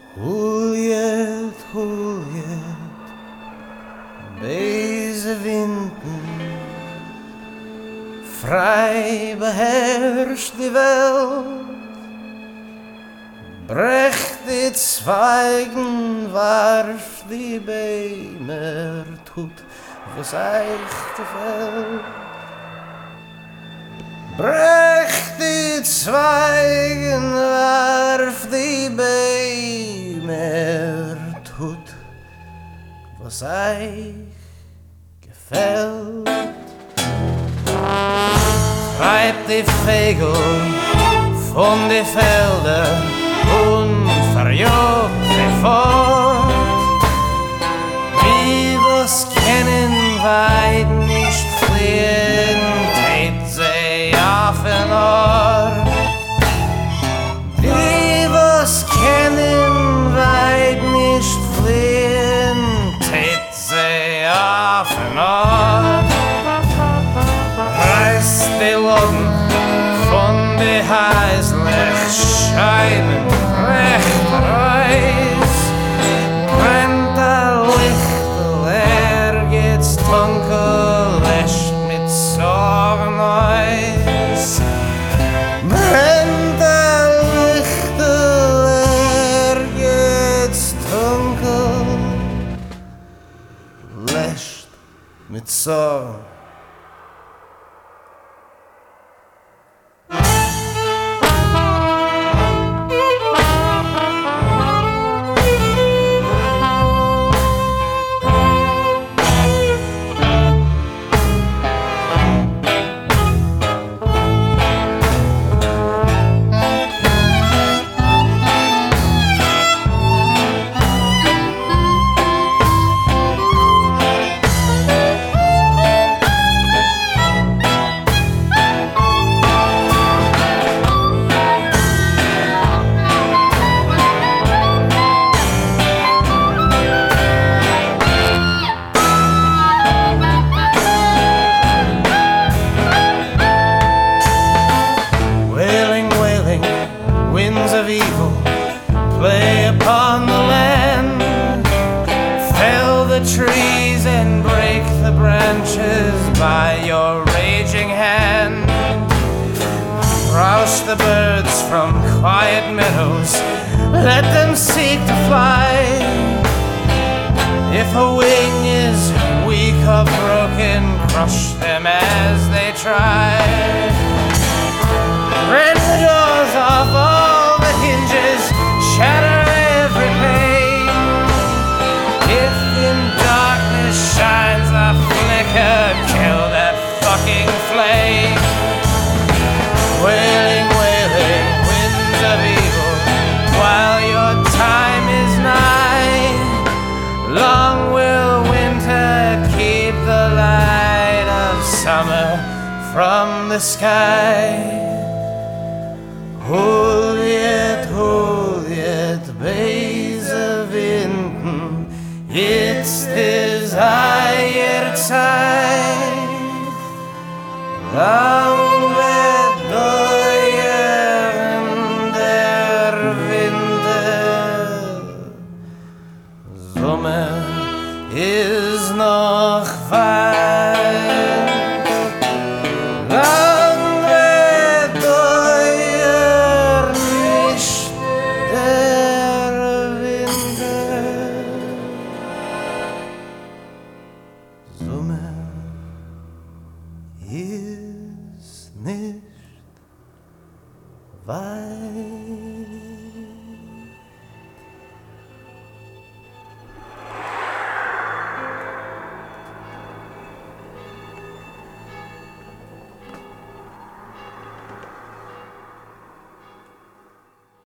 Huljet, deze winden, vrij beherrscht die Welt, brecht dit Schweigen, warf die Bäume, tut, was echt fällt. Brecht dit Schweigen, warf die Bäume, tut, was euch gefällt. Treibt die Vögel von die Felder und verjogt sie fort. Wie was kennen weit nicht fliehen, tät sie auf den Ort. Wie was kennen weit nicht fliehen, tät sie auf den Ort. Reißt die Locken von die heißlich Scheiben recht reiß, brennt der Lichtel, geht's dunkel, lässt mit Sorgen Eis. Brennt der Lichtel, geht's dunkel, lässt mit Sorgen. Winds of evil play upon the land, fell the trees and break the branches by your raging hand. Rouse the birds from quiet meadows, let them seek to fly. If a wing is weak or broken, crush them as they try. Rend the doors off all the hinges, shatter every pane. If in darkness shines a flicker, kill that fucking flame. Wailing, wailing, winds of evil, while your time is nigh. Long will winter keep the light of summer from the sky. Huljet, böse Winden, jetzt ist euer Zeit. Lang wird dauern der Winter, Sommer ist noch weit. Lang wird dauern nicht der Winter, Sommer